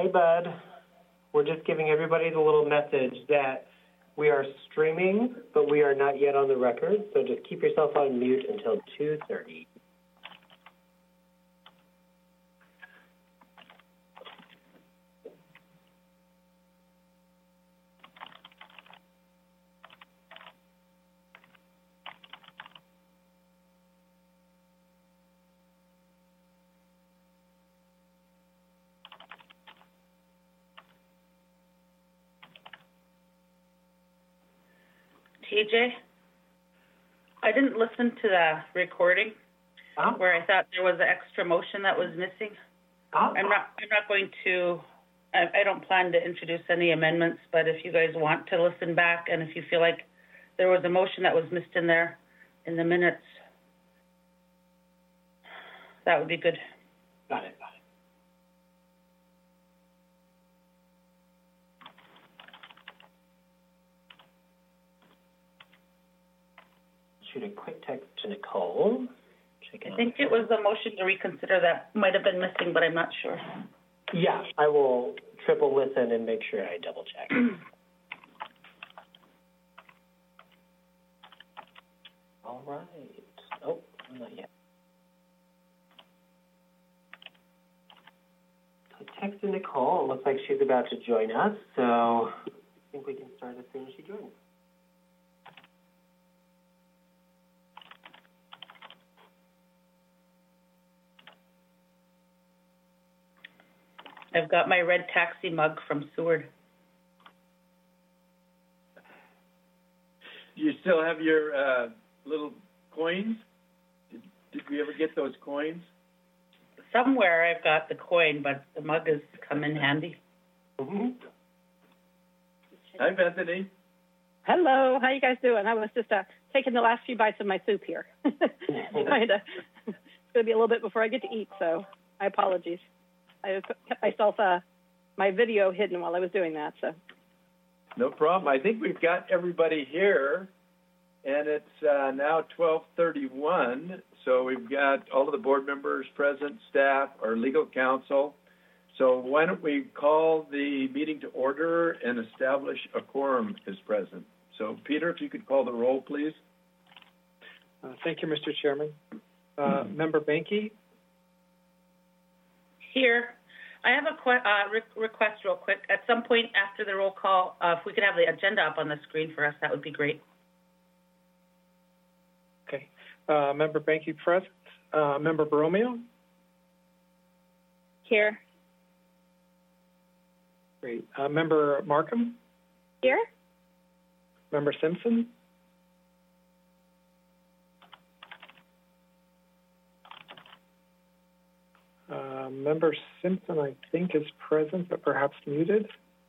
Hey, bud. We're just giving everybody the little message that we are streaming, but we are not yet on the record, so just keep yourself on mute until 2:30. TJ, I didn't listen to the recording where I thought there was an extra motion that was missing. I'm not going to. I don't plan to introduce any amendments, but if you guys want to listen back, and if you feel like there was a motion that was missed in there in the minutes, that would be good. Got it. Shoot a quick text to Nicole. I think it was the motion to reconsider that might have been missing, but I'm not sure. Yeah, I will triple listen and make sure I double check. All right. Oh, not yet. So text to Nicole. It looks like she's about to join us, so I think we can start as soon as she joins. I've got my red taxi mug from Seward. Do you still have your little coins? Did we ever get those coins? Somewhere I've got the coin, but the mug has come in handy. Mm-hmm. Hi, Bethany. Hello, how you guys doing? I was just taking the last few bites of my soup here. It's going to be a little bit before I get to eat, so my apologies. I kept myself my video hidden while I was doing that. So. No problem. I think we've got everybody here, and it's now 12:31. So we've got all of the board members present, staff, our legal counsel. So why don't we call the meeting to order and establish a quorum is present. So Peter, if you could call the roll, please. Thank you, Mr. Chairman. Member Banky? Here. I have a request real quick. At some point after the roll call, if we could have the agenda up on the screen for us, that would be great. Okay. Member Banky present. Member Borromeo? Here. Great. Member Markham? Here. Member Simpson? Member Simpson, I think, is present, but perhaps muted.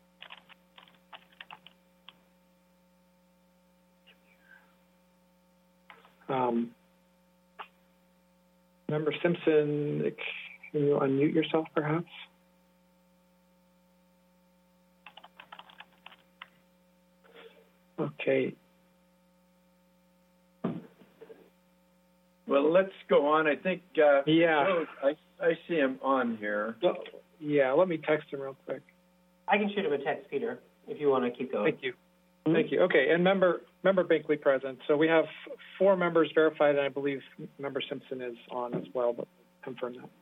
Member Simpson, can you unmute yourself, perhaps? Okay. Well, let's go on. I think, I see him on here. Yeah, let me text him real quick. I can shoot him a text, Peter, if you want to keep going. Thank you. Thank you. Okay, and Member Binkley present. So we have 4 members verified, and I believe Member Simpson is on as well, but confirm that.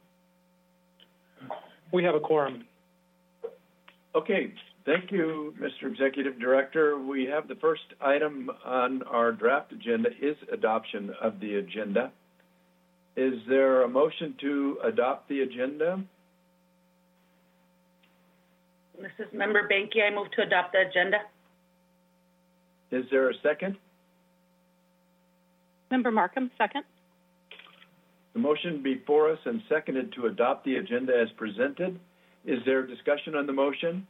We have a quorum. Okay, thank you, Mr. Executive Director. We have the first item on our draft agenda is adoption of the agenda. Is there a motion to adopt the agenda? This is Member Banky. I move to adopt the agenda. Is there a second? Member Markham, second. The motion before us and seconded to adopt the agenda as presented. Is there discussion on the motion?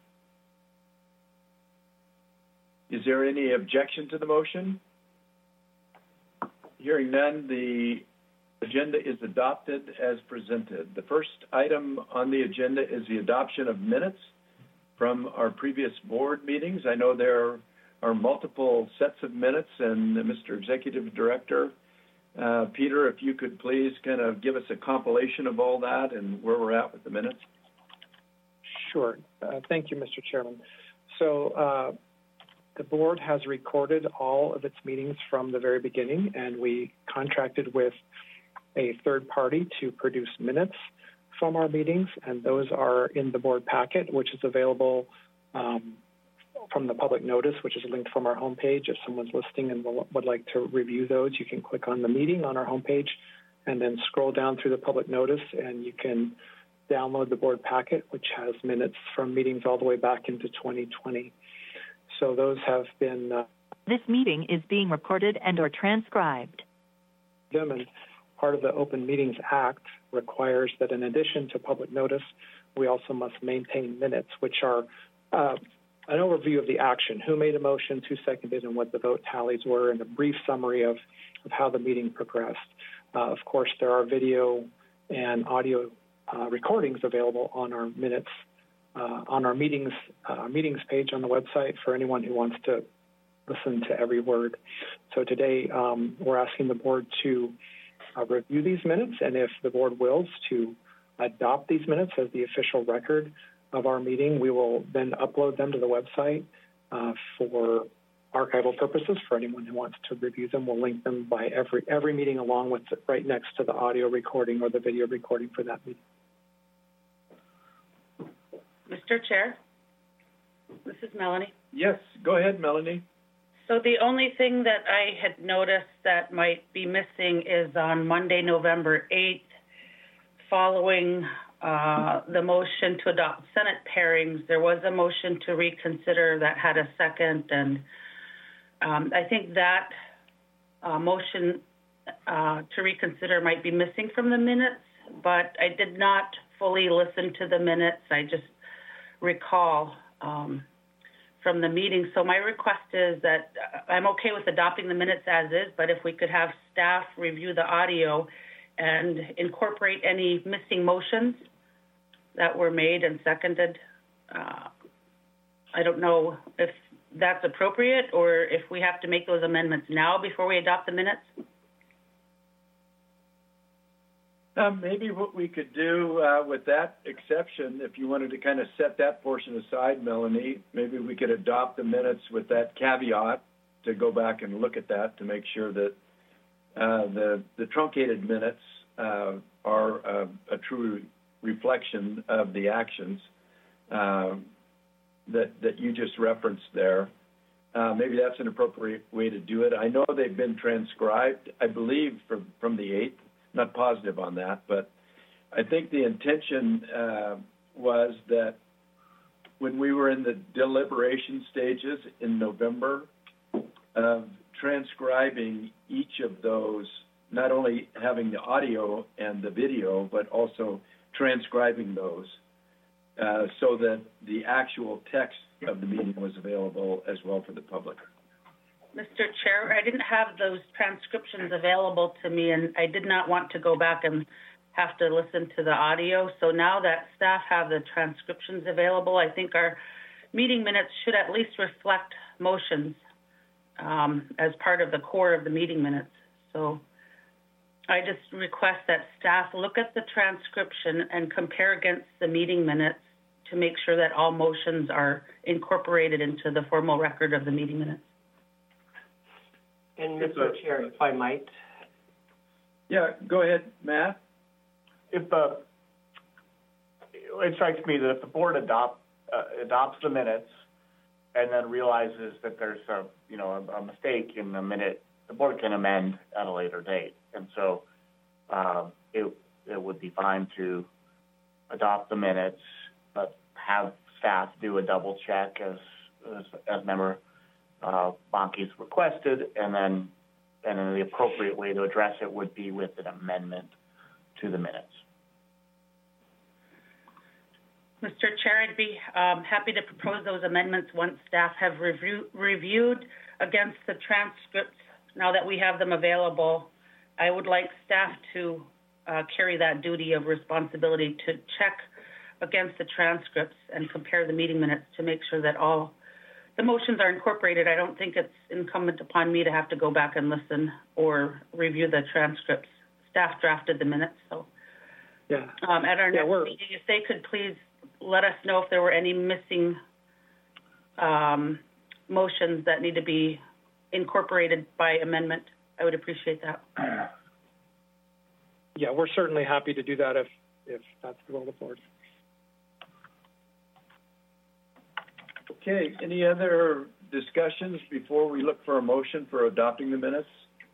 Is there any objection to the motion? Hearing none, the agenda is adopted as presented. The first item on the agenda is the adoption of minutes from our previous board meetings. I know there are multiple sets of minutes, and Mr. Executive Director, Peter, if you could please kind of give us a compilation of all that and where we're at with the minutes. Sure. Thank you, Mr. Chairman. So the board has recorded all of its meetings from the very beginning, and we contracted with a third party to produce minutes from our meetings, and those are in the board packet, which is available from the public notice, which is linked from our homepage. If someone's listening and would like to review those, you can click on the meeting on our homepage and then scroll down through the public notice, and you can download the board packet, which has minutes from meetings all the way back into 2020. So those have been... This meeting is being recorded and or transcribed. And part of the Open Meetings Act requires that in addition to public notice, we also must maintain minutes, which are an overview of the action, who made a motion, who seconded, and what the vote tallies were, and a brief summary of how the meeting progressed. Of course, there are video and audio recordings available on our minutes, on our meetings page on the website for anyone who wants to listen to every word. So today, we're asking the board to review these minutes, and if the board wills to adopt these minutes as the official record of our meeting, we will then upload them to the website for archival purposes. For anyone who wants to review them, we'll link them by every meeting along with right next to the audio recording or the video recording for that meeting. Mr. Chair, this is Melanie. Yes, go ahead, Melanie. So the only thing that I had noticed that might be missing is on Monday, November 8th, following the motion to adopt Senate pairings, there was a motion to reconsider that had a second, and I think that motion to reconsider might be missing from the minutes, but I did not fully listen to the minutes. I just recall from the meeting. So my request is that I'm okay with adopting the minutes as is, but if we could have staff review the audio and incorporate any missing motions that were made and seconded. I don't know if that's appropriate or if we have to make those amendments now before we adopt the minutes. Maybe what we could do with that exception, if you wanted to kind of set that portion aside, Melanie, maybe we could adopt the minutes with that caveat to go back and look at that to make sure that the truncated minutes are a true reflection of the actions that you just referenced there. Maybe that's an appropriate way to do it. I know they've been transcribed, I believe, from the 8th. Not positive on that, but I think the intention was that when we were in the deliberation stages in November of transcribing each of those, not only having the audio and the video, but also transcribing those so that the actual text of the meeting was available as well for the public. Mr. Chair, I didn't have those transcriptions available to me, and I did not want to go back and have to listen to the audio. So now that staff have the transcriptions available, I think our meeting minutes should at least reflect motions as part of the core of the meeting minutes. So I just request that staff look at the transcription and compare against the meeting minutes to make sure that all motions are incorporated into the formal record of the meeting minutes. And Mr. Chair, if I might. Yeah, go ahead, Matt. It strikes me that if the board adopts the minutes and then realizes that there's a mistake in the minute, the board can amend at a later date. And so it would be fine to adopt the minutes, but have staff do a double check as member Bonke's requested, and then the appropriate way to address it would be with an amendment to the minutes. Mr. Chair, I'd be happy to propose those amendments once staff have reviewed against the transcripts. Now that we have them available, I would like staff to carry that duty of responsibility to check against the transcripts and compare the meeting minutes to make sure that all the motions are incorporated. I don't think it's incumbent upon me to have to go back and listen or review the transcripts. Staff drafted the minutes, so. Yeah. At our next meeting, if they could please let us know if there were any missing motions that need to be incorporated by amendment. I would appreciate that. Yeah, we're certainly happy to do that if that's the will of the board. Okay, any other discussions before we look for a motion for adopting the minutes?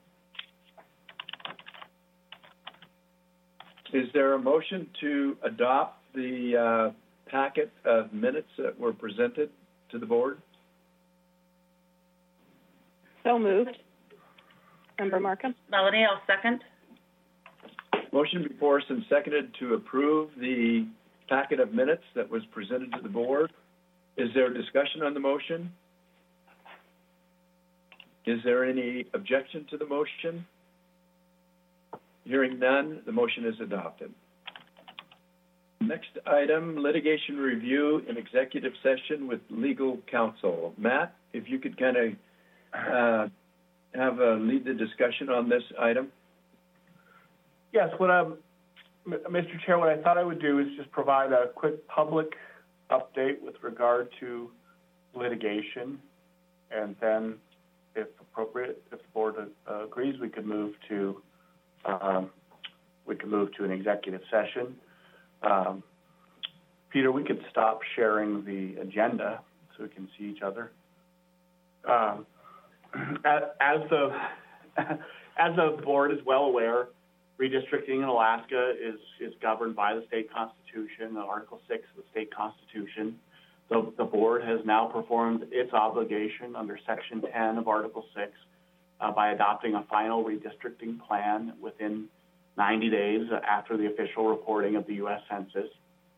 Is there a motion to adopt the packet of minutes that were presented to the board? So moved. Member Markham? Melanie, I'll second. Motion before us and seconded to approve the packet of minutes that was presented to the board. Is there discussion on the motion? Is there any objection to the motion? Hearing none, the motion is adopted. Next item, litigation review in executive session with legal counsel. Matt, if you could kind of lead the discussion on this item. Yes, Mr. Chair, what I thought I would do is just provide a quick public update with regard to litigation, and then, if appropriate, if the board agrees, we could move to an executive session. Peter, we could stop sharing the agenda so we can see each other. As the board is well aware, redistricting in Alaska is governed by the state constitution, Article 6 of the state constitution. The board has now performed its obligation under Section 10 of Article 6 by adopting a final redistricting plan within 90 days after the official reporting of the U.S. Census.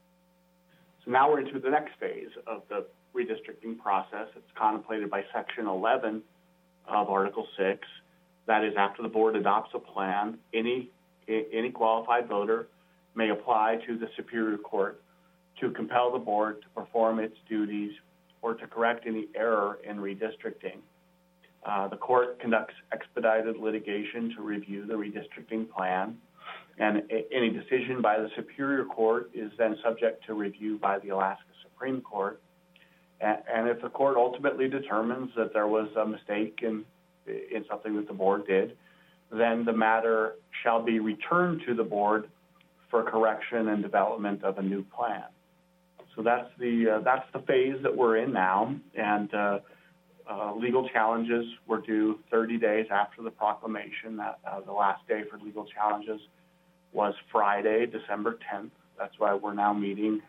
So now we're into the next phase of the redistricting process. It's contemplated by Section 11 of Article 6. That is, after the board adopts a plan, any qualified voter may apply to the Superior Court to compel the board to perform its duties or to correct any error in redistricting. The court conducts expedited litigation to review the redistricting plan, and any decision by the Superior Court is then subject to review by the Alaska Supreme Court. And if the court ultimately determines that there was a mistake in something that the board did, then the matter shall be returned to the board for correction and development of a new plan. So that's the phase that we're in now, and legal challenges were due 30 days after the proclamation. The last day for legal challenges was Friday, December 10th. That's why we're now meeting.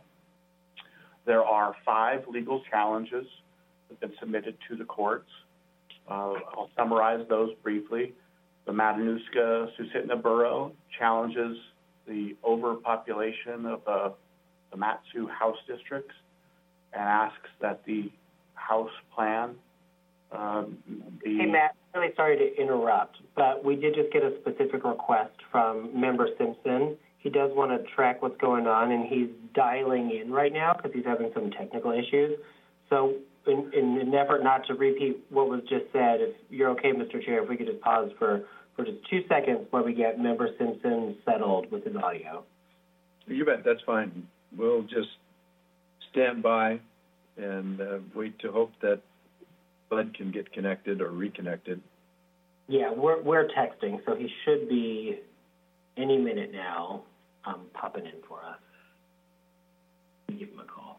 There are 5 legal challenges that have been submitted to the courts. I'll summarize those briefly. The Matanuska-Susitna Borough challenges the overpopulation of the Mat-Su House districts and asks that the House plan be... Hey, Matt, really sorry to interrupt, but we did just get a specific request from Member Simpson. He does want to track what's going on, and he's dialing in right now because he's having some technical issues. So in an effort not to repeat what was just said, if you're okay, Mr. Chair, if we could just pause for just 2 seconds while we get Member Simpson settled with his audio. You bet, that's fine. We'll just stand by and wait to hope that Bud can get connected or reconnected. Yeah, we're texting, so he should be any minute now popping in for us. Give him a call.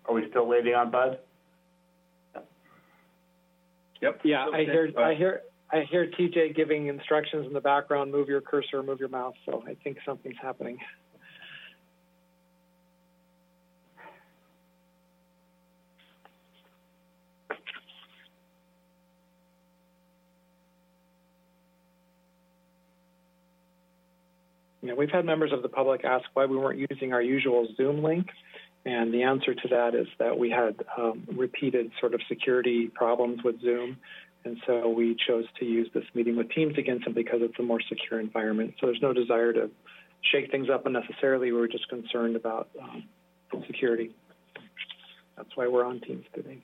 Are we still waiting on Bud? Yep. Yeah, I hear TJ giving instructions in the background, move your cursor, move your mouse, so I think something's happening. Yeah, we've had members of the public ask why we weren't using our usual Zoom link, and the answer to that is that we had repeated sort of security problems with Zoom, and so we chose to use this meeting with Teams again simply because it's a more secure environment. So there's no desire to shake things up unnecessarily. We were just concerned about security. That's why we're on Teams today.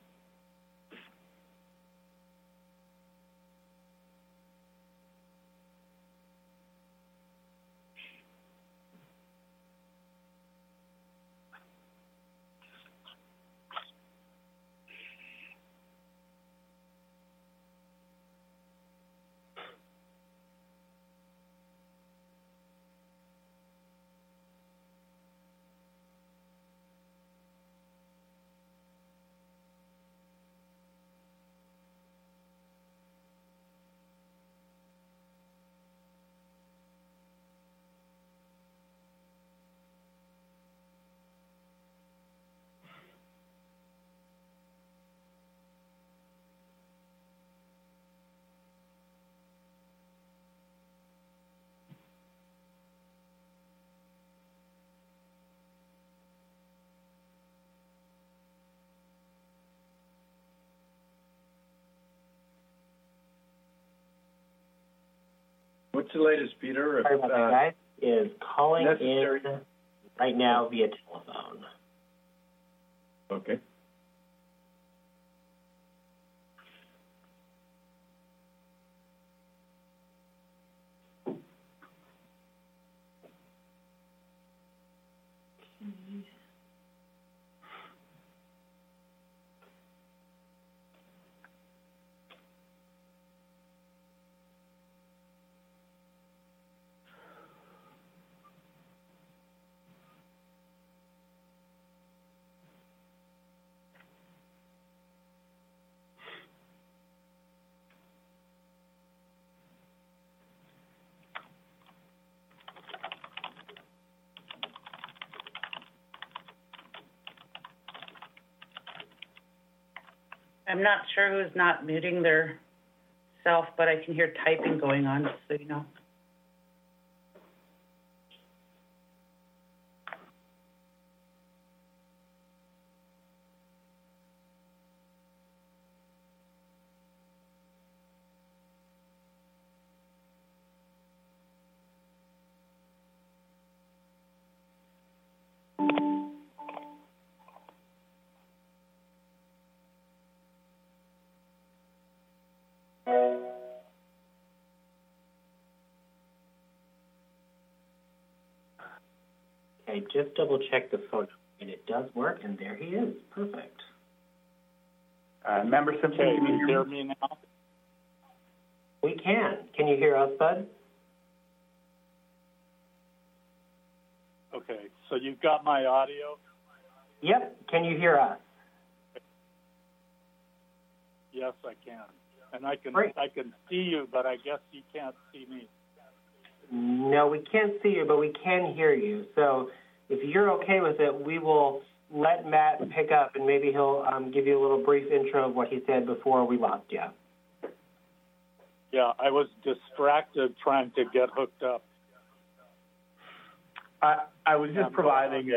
What's the latest, Peter? Sorry about that, guys. Is calling in right now via telephone. Okay. I'm not sure who's not muting their self, but I can hear typing going on, just so you know. Okay, just double check the phone, and it does work, and there he is. Perfect. Member Simpson, can you hear me now? We can. Can you hear us, Bud? Okay, so you've got my audio? Yep. Can you hear us? Yes, I can. And I can Great. I can see you, but I guess you can't see me. No, we can't see you, but we can hear you. So if you're okay with it, we will let Matt pick up, and maybe he'll give you a little brief intro of what he said before we lost you. Yeah, I was distracted trying to get hooked up. I was just providing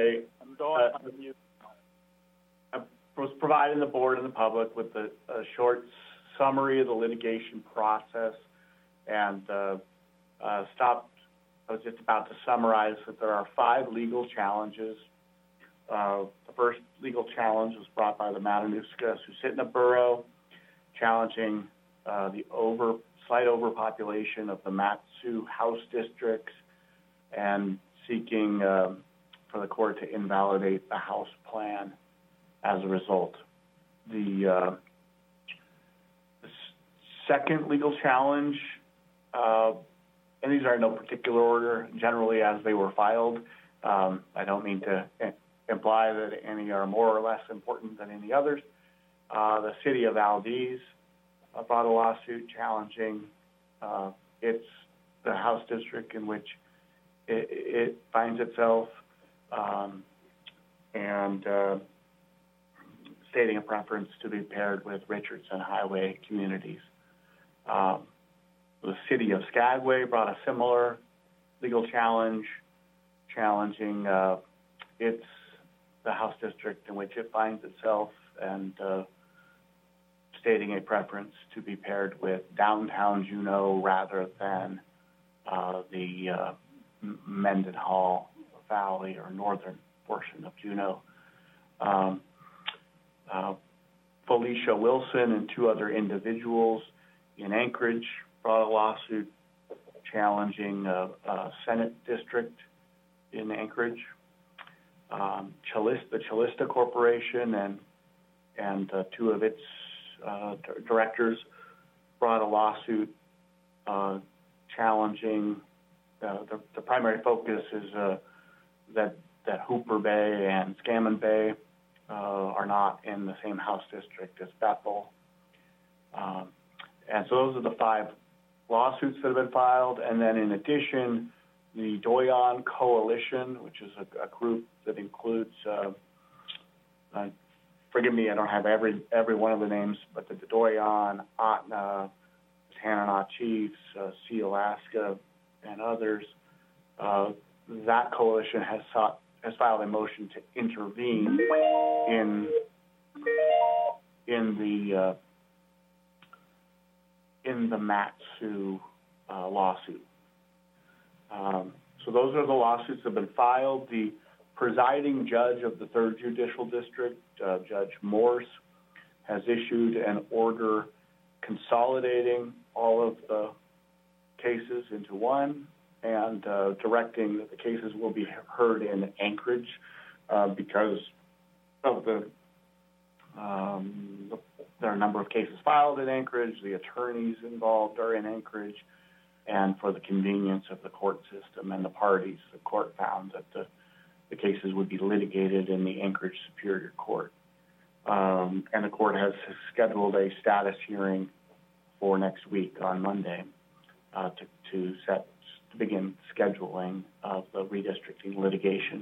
was providing the board and the public with a short summary of the litigation process, and I was just about to summarize that there are 5 legal challenges. The first legal challenge was brought by the Matanuska-Susitna Borough, challenging the slight overpopulation of the Mat-Su House districts and seeking for the court to invalidate the house plan as a result. The second legal challenge, and these are in no particular order, generally as they were filed. I don't mean to imply that any are more or less important than any others. The city of Valdez brought a lawsuit challenging the House district in which it finds itself, and stating a preference to be paired with Richardson Highway communities. The city of Skagway brought a similar legal challenge, challenging the House district in which it finds itself, and stating a preference to be paired with downtown Juneau rather than the Mendenhall Valley or northern portion of Juneau. Felicia Wilson and two other individuals in Anchorage brought a lawsuit challenging a Senate district in Anchorage. The Chalista Corporation and two of its directors brought a lawsuit challenging the primary focus is that Hooper Bay and Scammon Bay are not in the same House district as Bethel. And so those are the 5 lawsuits that have been filed. And then in addition, the Doyon Coalition, which is a group that includes, forgive me, I don't have every one of the names, but the Doyon, Otna, Tanana Chiefs, Sea Alaska, and others, that coalition has filed a motion to intervene in the Mat-Su lawsuit. So those are the lawsuits that have been filed. The presiding judge of the 3rd Judicial District, Judge Morse, has issued an order consolidating all of the cases into one and directing that the cases will be heard in Anchorage because of there are a number of cases filed in Anchorage, the attorneys involved are in Anchorage, and for the convenience of the court system and the parties, the court found that the cases would be litigated in the Anchorage Superior Court. And the court has scheduled a status hearing for next week on Monday to begin scheduling of the redistricting litigation.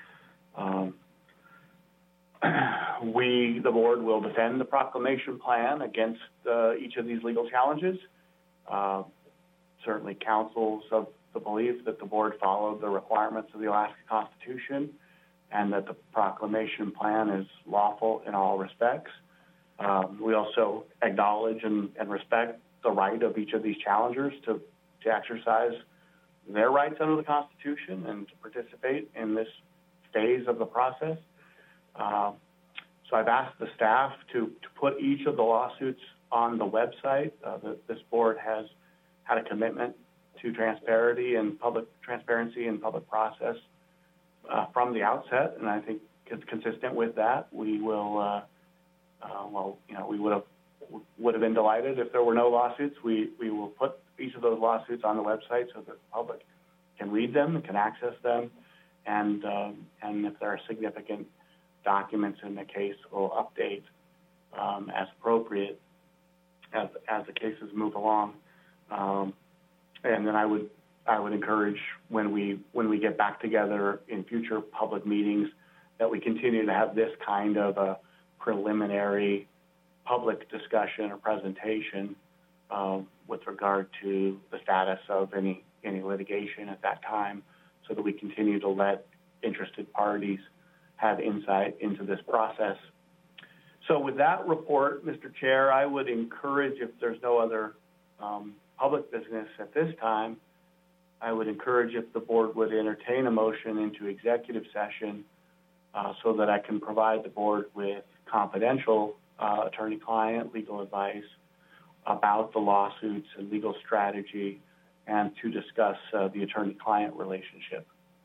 The board will defend the proclamation plan against each of these legal challenges. Certainly counsels of the belief that the board followed the requirements of the Alaska Constitution and that the proclamation plan is lawful in all respects. We also acknowledge and respect the right of each of these challengers to exercise their rights under the Constitution and to participate in this phase of the process. So I've asked the staff to put each of the lawsuits on the website. This board has had a commitment to transparency and public process from the outset, and I think it's consistent with that. We will, we would have been delighted if there were no lawsuits. We will put each of those lawsuits on the website so that the public can read them and can access them, and if there are significant documents in the case, we'll update as appropriate as the cases move along. And then I would encourage when we get back together in future public meetings that we continue to have this kind of a preliminary public discussion or presentation with regard to the status of any litigation at that time, so that we continue to let interested parties have insight into this process. So with that report, Mr. Chair, I would encourage, if there's no other public business at this time, I would encourage if the board would entertain a motion into executive session so that I can provide the board with confidential attorney-client legal advice about the lawsuits and legal strategy, and to discuss the attorney-client relationship.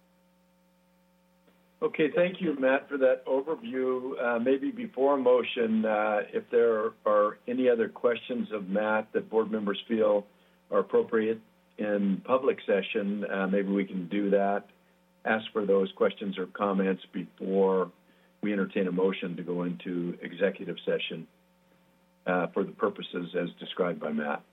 Okay, thank you, Matt, for that overview. Maybe before a motion, if there are any other questions of Matt that board members feel are appropriate in public session, maybe we can do that ask for those questions or comments before we entertain a motion to go into executive session for the purposes as described by Matt.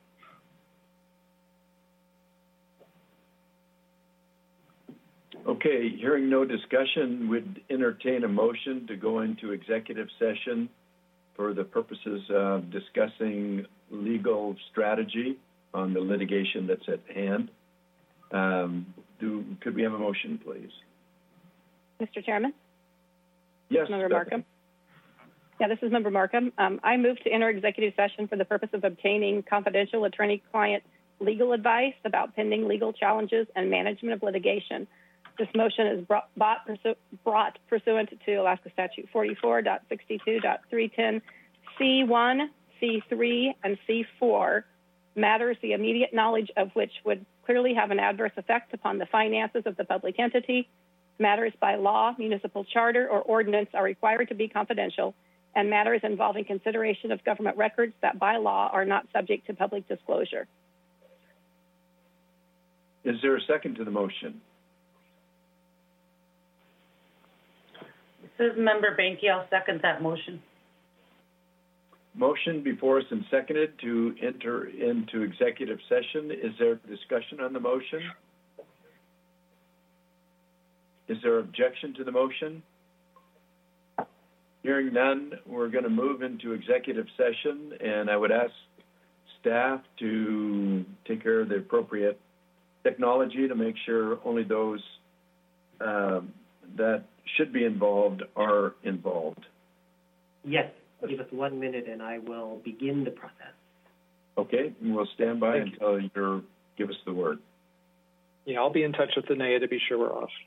Okay, hearing no discussion, would entertain a motion to go into executive session for the purposes of discussing legal strategy on the litigation that's at hand. Could we have a motion, please? Mr. Chairman? Yes, Member Markham? Yeah, this is Member Markham. I move to enter executive session for the purpose of obtaining confidential attorney-client legal advice about pending legal challenges and management of litigation. This motion is brought pursuant to Alaska Statute 44.62.310 C1, C3, and C4, matters the immediate knowledge of which would clearly have an adverse effect upon the finances of the public entity. Matters by law, municipal charter, or ordinance are required to be confidential, and matters involving consideration of government records that by law are not subject to public disclosure. Is there a second to the motion? This is Member Banky. I'll second that motion. Motion before us and seconded to enter into executive session. Is there discussion on the motion? Is there objection to the motion? Hearing none, we're going to move into executive session, and I would ask staff to take care of the appropriate technology to make sure only those that should be involved are involved. Yes, give us 1 minute and I will begin the process. Okay, and we'll stand by until you give us the word. Yeah, I'll be in touch with Danae to be sure we're off.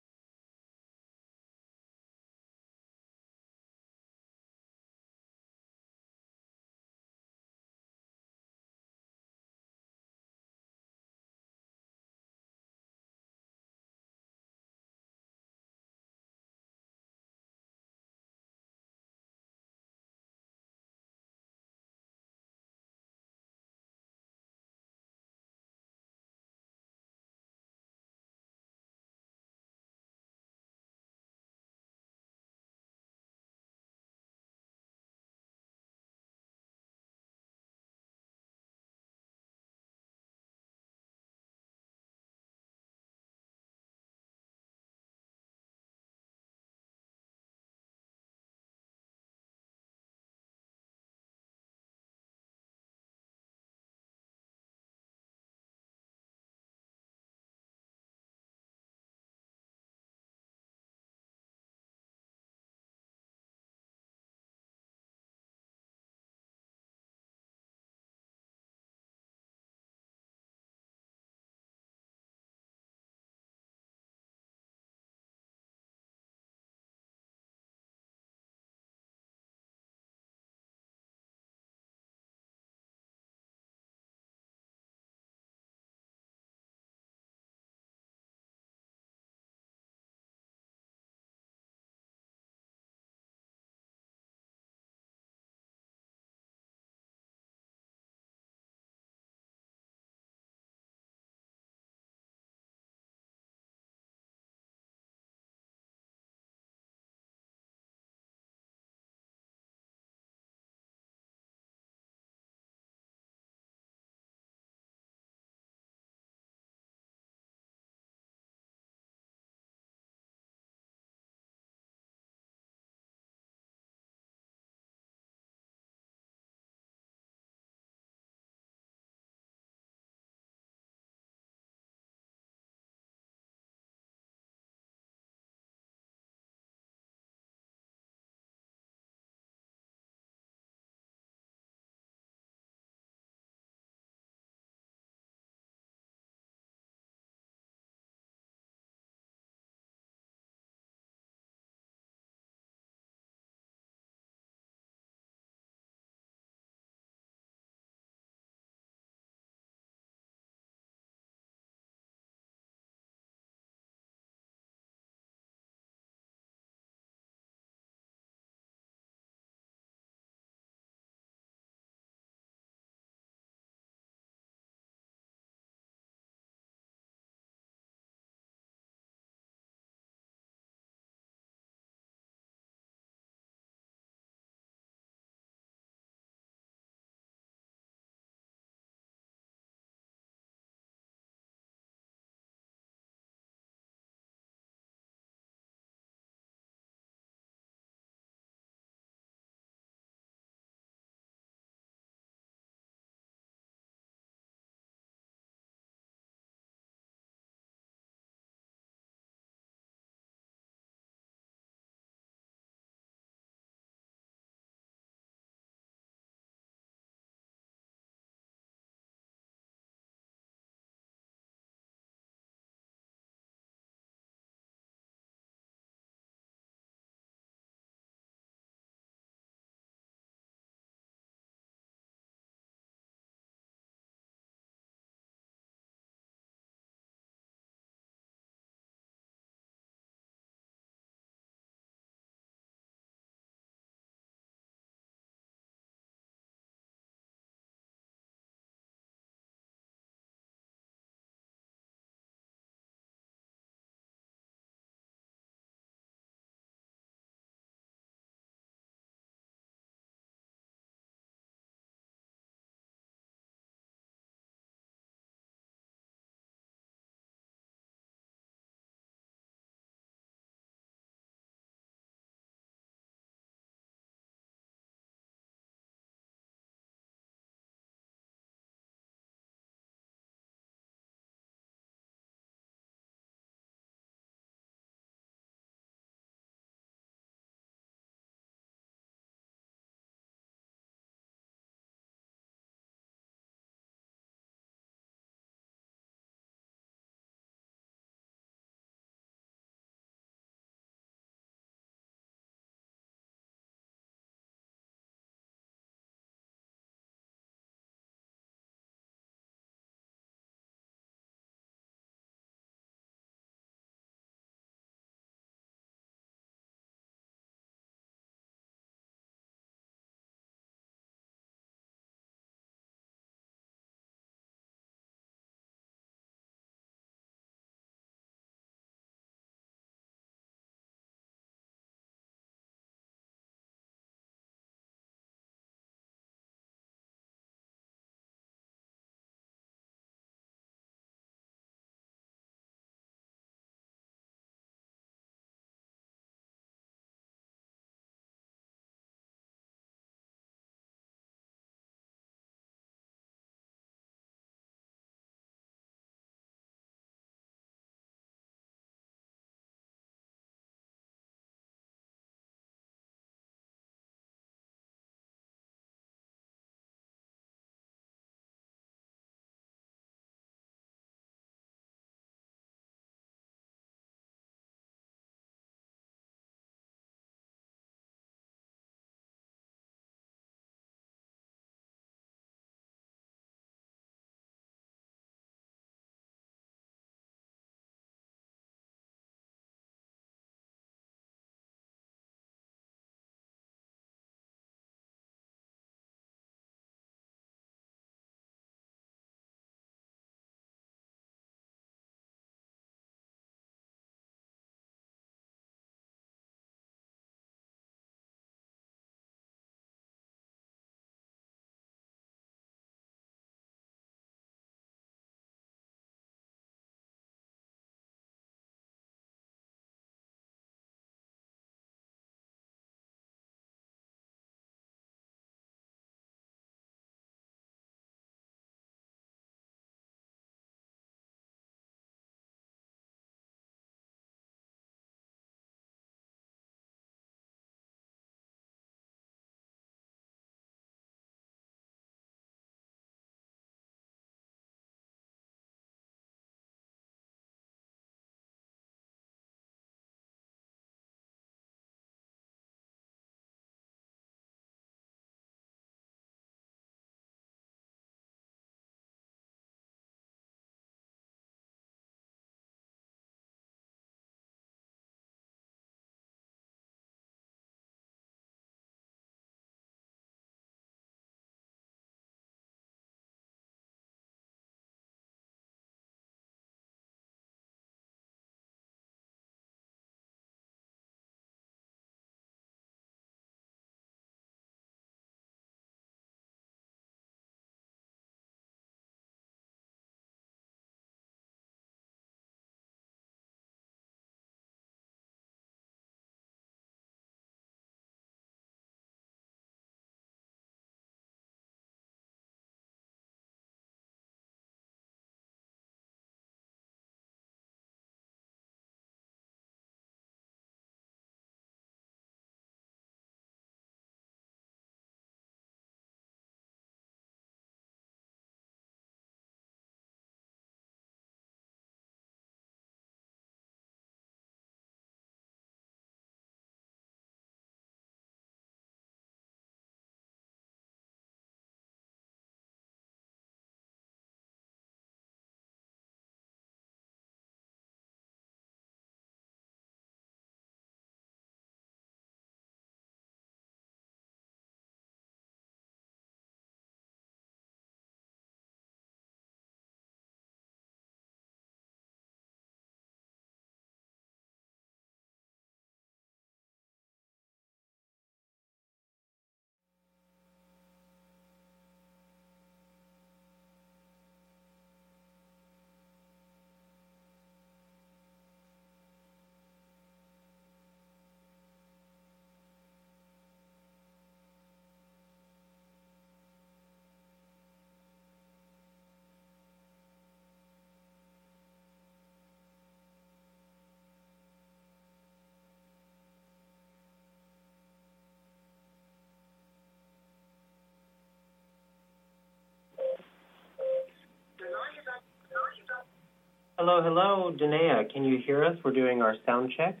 Hello, hello, Danae. Can you hear us? We're doing our sound check.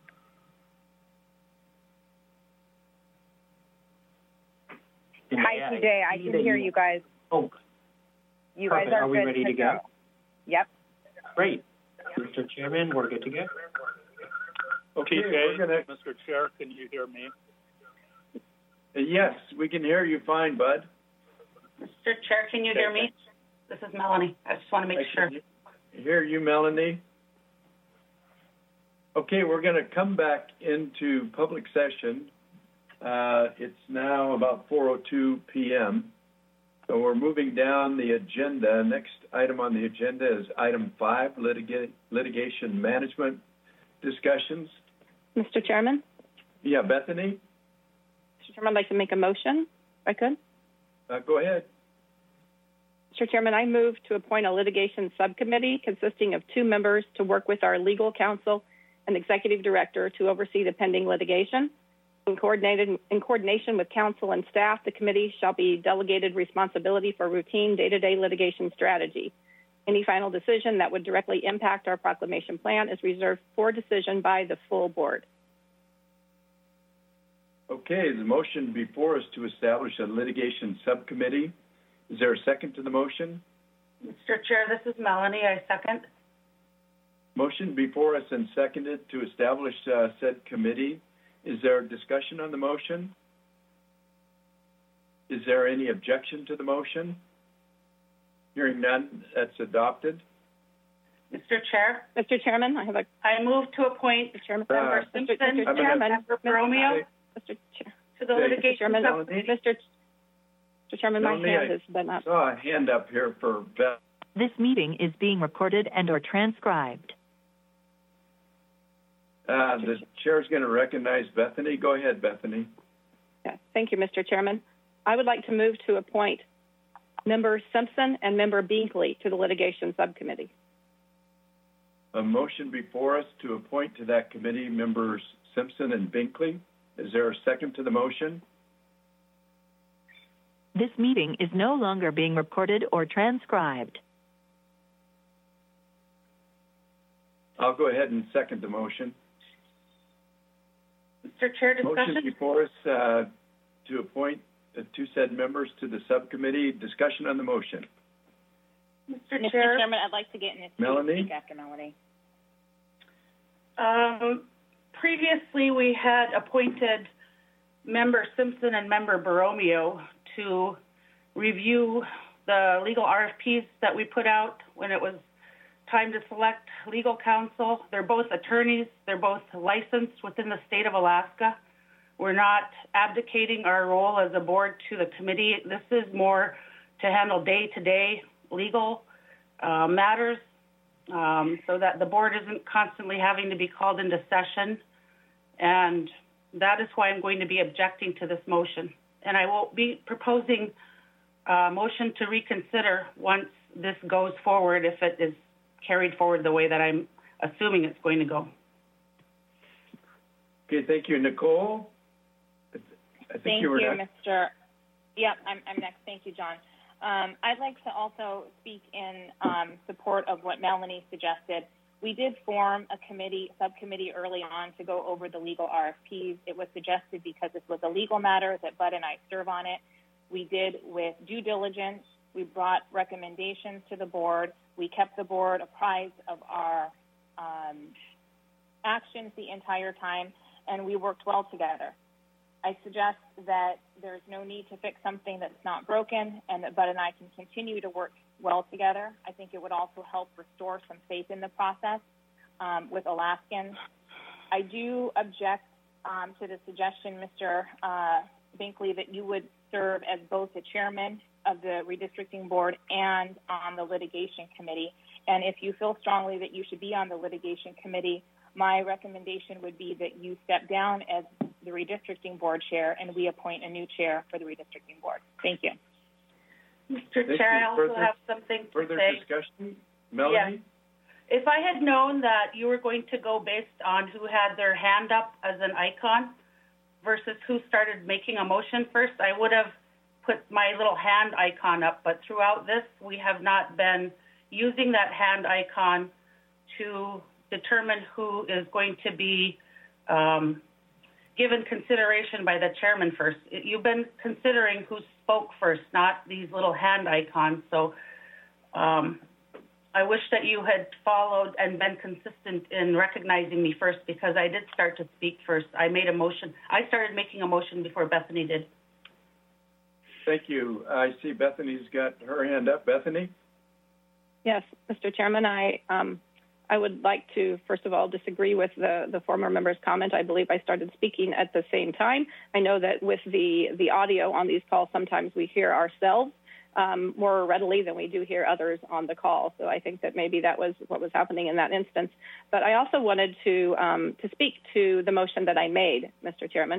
Danae, Hi, TJ. I can hear you guys. Oh, you perfect. guys are we good ready to go? Yep. Great. Mr. Chairman, we're good to go. Okay, TJ, Mr. Chair, can you hear me? Yes, we can hear you fine, bud. Mr. Chair, can you hear me? This is Melanie. I just want to make sure. I hear you, Melanie. Okay, we're going to come back into public session. It's now about 4:02 p.m. So we're moving down the agenda. Next item on the agenda is item 5, litigation management discussions. Mr. Chairman? Yeah, Bethany? Mr. Chairman, I'd like to make a motion, if I could. Go ahead. Mr. Chairman, I move to appoint a litigation subcommittee consisting of 2 members to work with our legal counsel and executive director to oversee the pending litigation. In coordination with counsel and staff, the committee shall be delegated responsibility for routine day-to-day litigation strategy. Any final decision that would directly impact our proclamation plan is reserved for decision by the full board. Okay, the motion before us to establish a litigation subcommittee. Is there a second to the motion? Mr. Chair, this is Melanie. I second. Motion before us and seconded to establish said committee. Is there a discussion on the motion? Is there any objection to the motion? Hearing none, that's adopted. Mr. Chair? Mr. Chairman, I move to appoint Member Simpson, Member Borromeo Mr. Chair. to the litigation subcommittee. Mr. Chairman, my hand has been up. I saw a hand up here for Beth. This meeting is being recorded and or transcribed. The chair is going to recognize Bethany. Go ahead, Bethany. Yes, thank you, Mr. Chairman. I would like to move to appoint Member Simpson and Member Binkley to the litigation subcommittee. A motion before us to appoint to that committee members Simpson and Binkley. Is there a second to the motion? This meeting is no longer being recorded or transcribed. I'll go ahead and second the motion. Mr. Chair, discussion? Motion before us to appoint the 2 said members to the subcommittee. Discussion on the motion. Mr. Chair? Chairman, I'd like to get in this Melanie? after Melanie. Previously, we had appointed Member Simpson and Member Borromeo to review the legal RFPs that we put out when it was time to select legal counsel. They're both attorneys. They're both licensed within the state of Alaska. We're not abdicating our role as a board to the committee. This is more to handle day-to-day legal matters so that the board isn't constantly having to be called into session. And that is why I'm going to be objecting to this motion. And I will be proposing a motion to reconsider once this goes forward, if it is carried forward the way that I'm assuming it's going to go. Okay, thank you. Nicole? I think you were next. Mr. Yep, I'm next. Thank you, John. I'd like to also speak in support of what Melanie suggested. We did form a subcommittee early on to go over the legal RFPs. It was suggested because this was a legal matter that Bud and I serve on it. We did with due diligence. We brought recommendations to the board. We kept the board apprised of our actions the entire time, and we worked well together. I suggest that there's no need to fix something that's not broken, and that Bud and I can continue to work well together. I think it would also help restore some faith in the process with Alaskans. I do object to the suggestion, Mr. Binkley, that you would serve as both the chairman of the redistricting board and on the litigation committee. And if you feel strongly that you should be on the litigation committee, my recommendation would be that you step down as the redistricting board chair and we appoint a new chair for the redistricting board. Thank you. Mr. Chair, I also have something to further say. Discussion? Melanie? Yes. If I had known that you were going to go based on who had their hand up as an icon versus who started making a motion first, I would have put my little hand icon up. But throughout this, we have not been using that hand icon to determine who is going to be given consideration by the chairman first. You've been considering who spoke first, not these little hand icons. So I wish that you had followed and been consistent in recognizing me first, because I did start to speak first. I made a motion. I started making a motion before Bethany did. Thank you. I see Bethany's got her hand up. Bethany? Yes, Mr. Chairman, I would like to, first of all, disagree with the former member's comment. I believe I started speaking at the same time. I know that with the audio on these calls, sometimes we hear ourselves more readily than we do hear others on the call. So I think that maybe that was what was happening in that instance. But I also wanted to speak to the motion that I made, Mr. Chairman.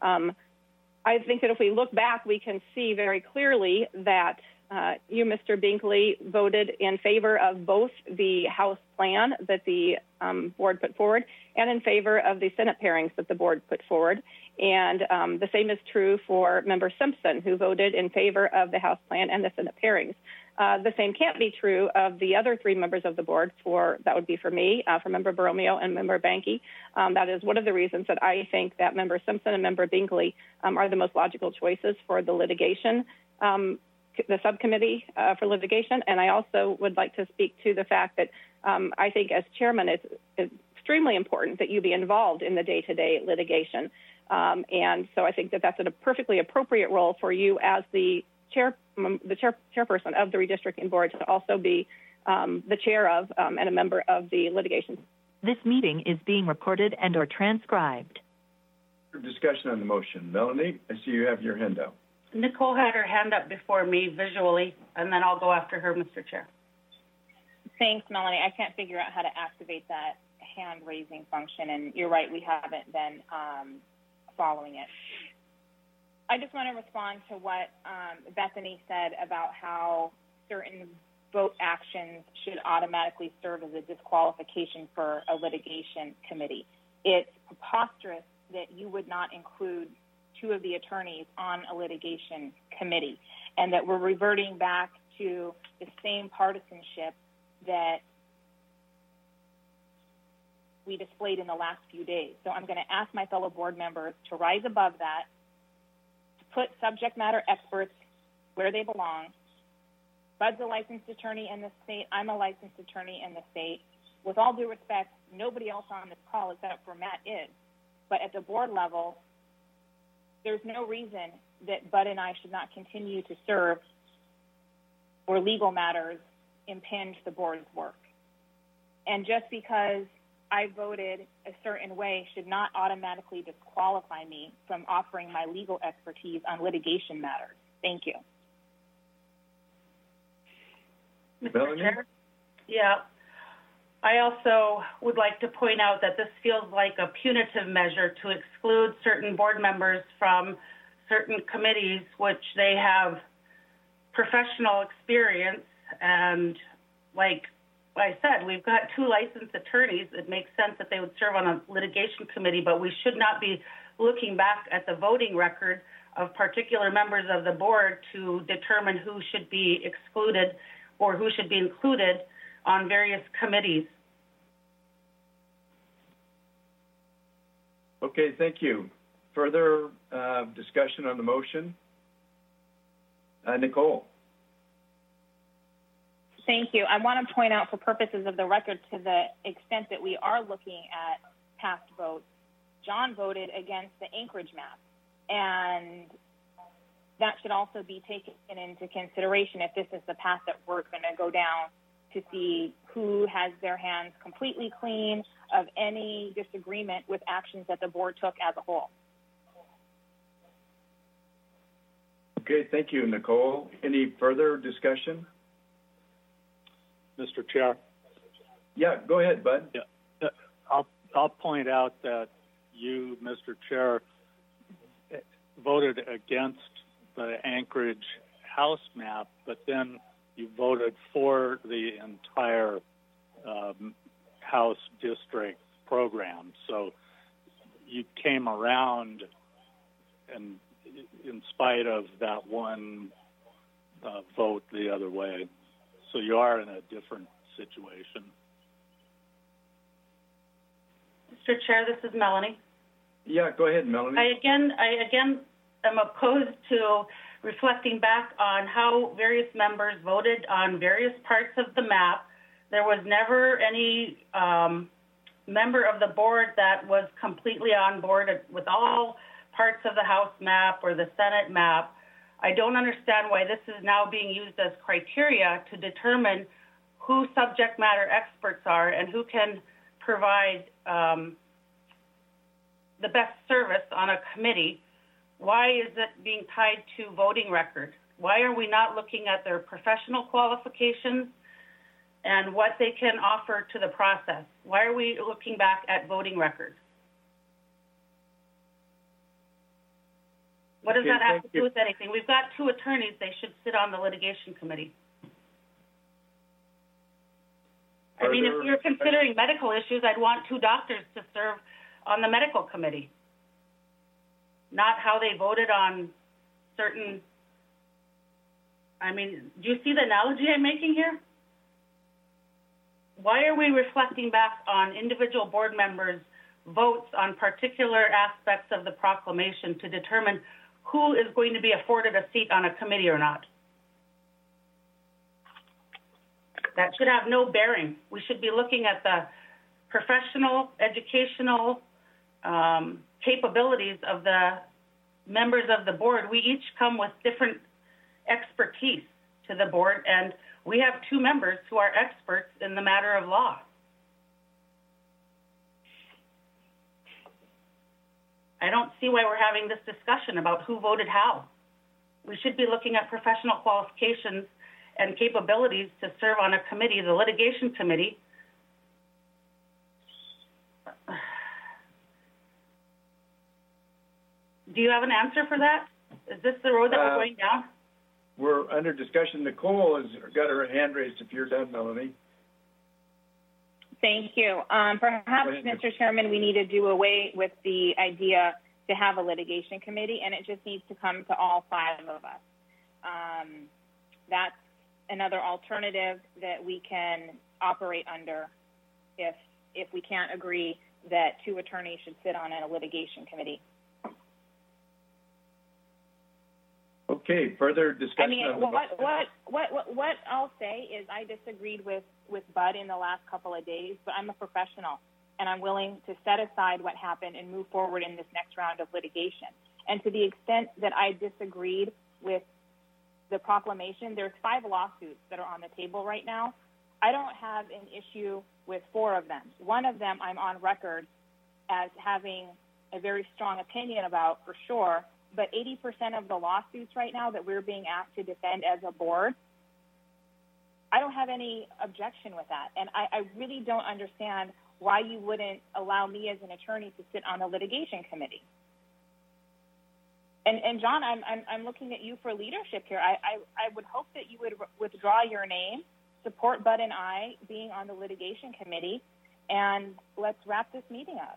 I think that if we look back, we can see very clearly that you, Mr. Binkley, voted in favor of both the House plan that the board put forward and in favor of the Senate pairings that the board put forward. And the same is true for Member Simpson, who voted in favor of the House plan and the Senate pairings. The same can't be true of the other three members of the board. That would be for me, for Member Borromeo and Member Banky. That is one of the reasons that I think that Member Simpson and Member Binkley are the most logical choices for the litigation, the subcommittee for litigation. And I also would like to speak to the fact that I think as chairman, it's extremely important that you be involved in the day-to-day litigation. And so I think that that's a perfectly appropriate role for you as the chairperson of the redistricting board to also be the chair of and a member of the litigation. This meeting is being recorded and or transcribed. Discussion on the motion. Melanie, I see you have your hand up. Nicole had her hand up before me visually, and then I'll go after her, Mr. Chair. Thanks, Melanie. I can't figure out how to activate that hand-raising function, and you're right, we haven't been following it. I just want to respond to what Bethany said about how certain vote actions should automatically serve as a disqualification for a litigation committee. It's preposterous that you would not include two of the attorneys on a litigation committee, and that we're reverting back to the same partisanship that we displayed in the last few days. So I'm going to ask my fellow board members to rise above that, to put subject matter experts where they belong. Bud's a licensed attorney in the state. I'm a licensed attorney in the state. With all due respect, nobody else on this call except for Matt is. But at the board level, there's no reason that Bud and I should not continue to serve where legal matters impinge the board's work. And just because I voted a certain way should not automatically disqualify me from offering my legal expertise on litigation matters. Thank you. Mr. Chair? Yeah. I also would like to point out that this feels like a punitive measure to exclude certain board members from certain committees, which they have professional experience. And like I said, we've got two licensed attorneys. It makes sense that they would serve on a litigation committee, but we should not be looking back at the voting record of particular members of the board to determine who should be excluded or who should be included on various committees. Okay, thank you. Further discussion on the motion? Nicole. Thank you. I want to point out for purposes of the record, to the extent that we are looking at past votes, John voted against the Anchorage map, and that should also be taken into consideration if this is the path that we're going to go down, to see who has their hands completely clean of any disagreement with actions that the board took as a whole. Okay, thank you, Nicole. Any further discussion? Mr. Chair? Yeah, go ahead, Bud. Yeah. I'll point out that you, Mr. Chair, voted against the Anchorage House map, but then you voted for the entire House district program. So you came around, and in spite of that one vote the other way. So you are in a different situation. Mr. Chair, this is Melanie. Yeah, go ahead, Melanie. I again am opposed to reflecting back on how various members voted on various parts of the map. There was never any member of the board that was completely on board with all parts of the House map or the Senate map. I don't understand why this is now being used as criteria to determine who subject matter experts are and who can provide the best service on a committee. Why is it being tied to voting record? Why are we not looking at their professional qualifications and what they can offer to the process? Why are we looking back at voting records? What does that have to do with anything? We've got 2 attorneys. They should sit on the litigation committee. I mean, if you're considering medical issues, I'd want 2 doctors to serve on the medical committee, not how they voted on certain. I mean, do you see the analogy I'm making here? Why are we reflecting back on individual board members' votes on particular aspects of the proclamation to determine who is going to be afforded a seat on a committee or not? That should have no bearing. We should be looking at the professional, educational capabilities of the members of the board. We each come with different expertise to the board, and we have 2 members who are experts in the matter of law. I don't see why we're having this discussion about who voted how. We should be looking at professional qualifications and capabilities to serve on a committee, the litigation committee. Do you have an answer for that? Is this the road that we're going down? We're under discussion. Nicole has got her hand raised. If you're done, Melanie. Thank you. Perhaps, Mr. Chairman, we need to do away with the idea to have a litigation committee, and it just needs to come to all 5 of us. That's another alternative that we can operate under if we can't agree that 2 attorneys should sit on a litigation committee. Okay, further discussion. I mean, what I'll say is I disagreed with Bud in the last couple of days, but I'm a professional, and I'm willing to set aside what happened and move forward in this next round of litigation. And to the extent that I disagreed with the proclamation, there's 5 lawsuits that are on the table right now. I don't have an issue with 4 of them. One of them I'm on record as having a very strong opinion about for sure, but 80% of the lawsuits right now that we're being asked to defend as a board, I don't have any objection with that. And I really don't understand why you wouldn't allow me as an attorney to sit on the litigation committee. And John, I'm looking at you for leadership here. I would hope that you would withdraw your name, support Bud and I being on the litigation committee, and let's wrap this meeting up.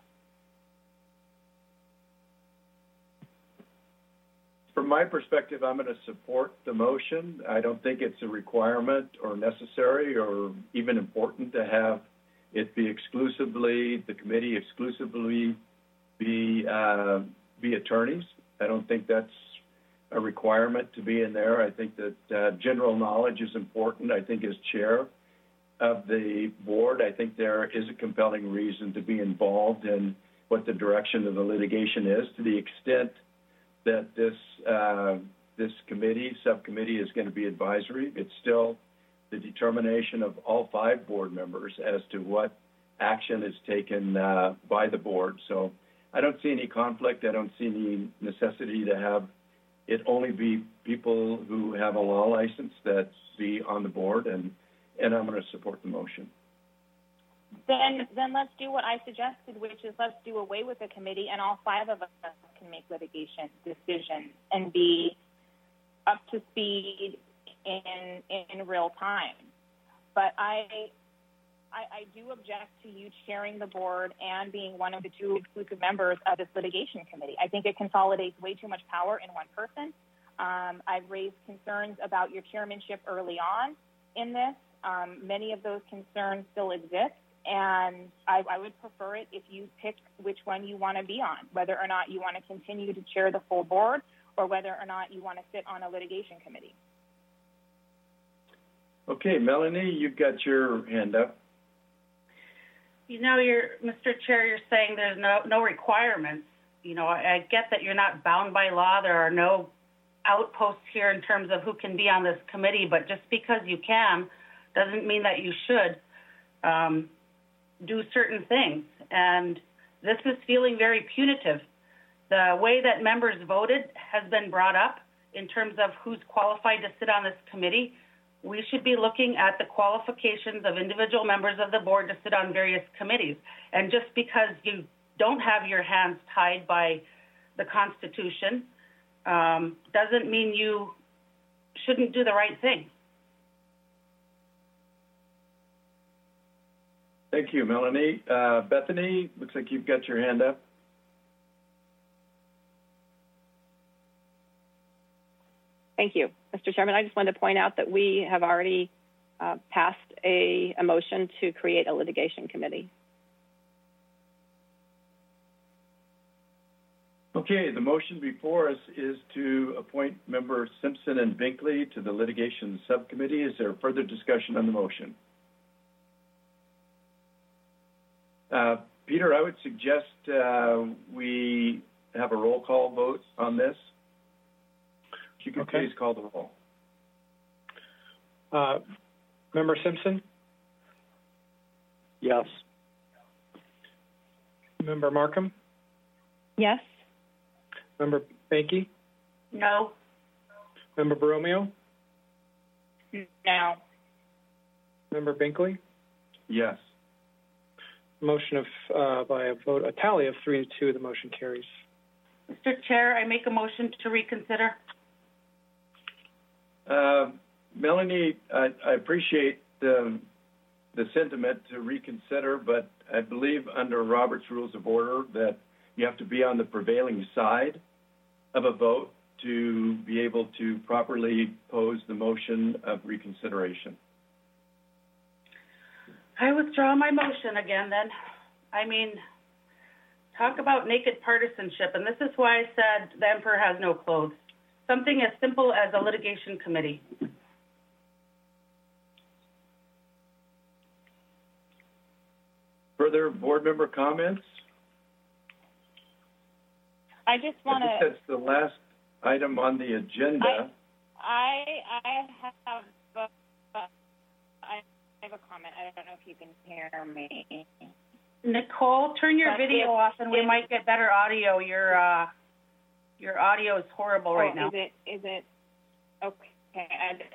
From my perspective, I'm going to support the motion. I don't think it's a requirement or necessary or even important to have it be exclusively, the committee exclusively be attorneys. I don't think that's a requirement to be in there. I think that general knowledge is important. I think as chair of the board, I think there is a compelling reason to be involved in what the direction of the litigation is, to the extent that this subcommittee is going to be advisory. It's still the determination of all 5 board members as to what action is taken by the board. So I don't see any conflict. I don't see any necessity to have it only be people who have a law license that be on the board, and I'm going to support the motion. Then let's do what I suggested, which is let's do away with the committee, and all 5 of us can make litigation decisions and be up to speed in real time. But I do object to you chairing the board and being one of the 2 exclusive members of this litigation committee. I think it consolidates way too much power in one person. I've raised concerns about your chairmanship early on in this. Many of those concerns still exist, And I would prefer it if you pick which one you want to be on, whether or not you want to continue to chair the full board or whether or not you want to sit on a litigation committee. Okay, Melanie, you've got your hand up. You know, Mr. Chair, you're saying there's no requirements. You know, I get that you're not bound by law. There are no outposts here in terms of who can be on this committee, but just because you can doesn't mean that you should do certain things. And this is feeling very punitive. The way that members voted has been brought up in terms of who's qualified to sit on this committee. We should be looking at the qualifications of individual members of the board to sit on various committees. And just because you don't have your hands tied by the Constitution doesn't mean you shouldn't do the right thing. Thank you, Melanie. Bethany, looks like you've got your hand up. Thank you, Mr. Chairman. I just wanted to point out that we have already passed a motion to create a litigation committee. Okay, the motion before us is to appoint Member Simpson and Binkley to the litigation subcommittee. Is there further discussion on the motion? Peter, I would suggest we have a roll call vote on this. If you could please call the roll. Member Simpson? Yes. Member Markham? Yes. Member Banky? No. Member Borromeo? No. Member Binkley? Yes. Motion of by a tally of 3-2, the motion carries. Mr. Chair, I make a motion to reconsider. Melanie, I appreciate the sentiment to reconsider, but I believe under Robert's Rules of Order that you have to be on the prevailing side of a vote to be able to properly pose the motion of reconsideration. I withdraw my motion again then. I mean, talk about naked partisanship, and this is why I said the emperor has no clothes. Something as simple as a litigation committee. Further board member comments? I just want to. I think that's the last item on the agenda. I have a comment. I don't know if you can hear me. Nicole, turn your video off, and we might get better audio. Your audio is horrible right now. Is it? Okay.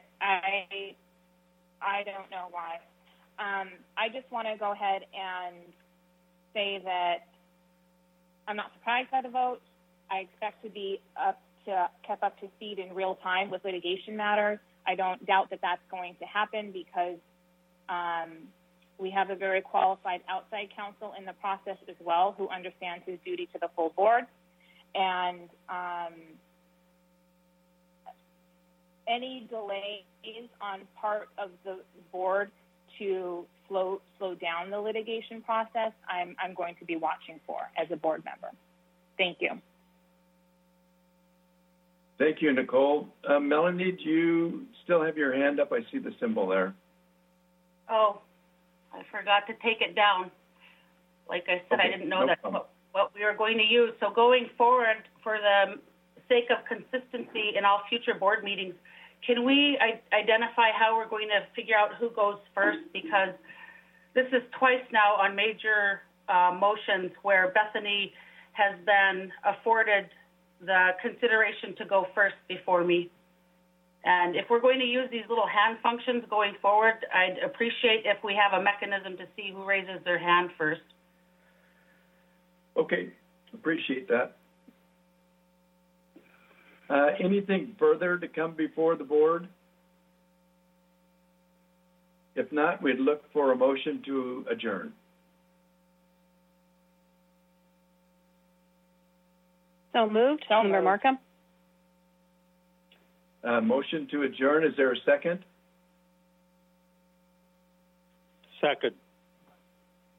I don't know why. I just want to go ahead and say that I'm not surprised by the vote. I expect to be kept up to speed in real time with litigation matters. I don't doubt that that's going to happen because we have a very qualified outside counsel in the process as well who understands his duty to the full board. And any delays on part of the board to slow down the litigation process, I'm going to be watching for as a board member. Thank you. Thank you, Nicole. Melanie, do you still have your hand up? I see the symbol there. Oh, I forgot to take it down. Like I said, I didn't know what we were going to use. So going forward, for the sake of consistency in all future board meetings, can we identify how we're going to figure out who goes first? Because this is twice now on major motions where Bethany has been afforded the consideration to go first before me. And if we're going to use these little hand functions going forward, I'd appreciate if we have a mechanism to see who raises their hand first. Okay, appreciate that. Anything further to come before the board? If not, we'd look for a motion to adjourn. So moved. Member Markham? Motion to adjourn. Is there a second? Second.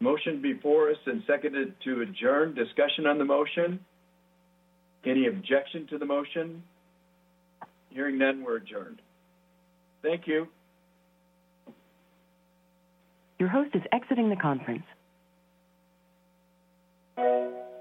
Motion before us and seconded to adjourn. Discussion on the motion? Any objection to the motion? Hearing none, we're adjourned. Thank you. Your host is exiting the conference.